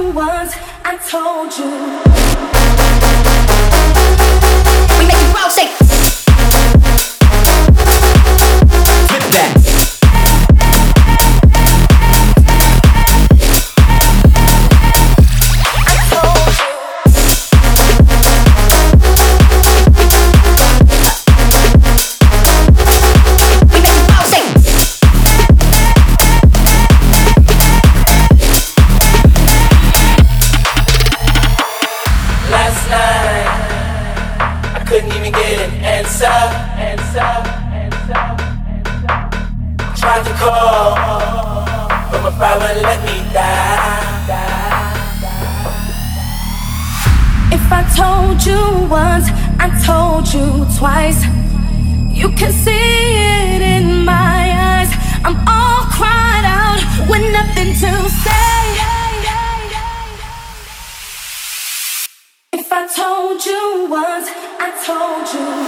once, I told you. We make it roll, say. Flip that. Couldn't even get an answer. Tried to call, but my phone wouldn't let me die. If I told you once, I told you twice. You can see it in my eyes. I'm all cried out with nothing to say. If I told you once, I told you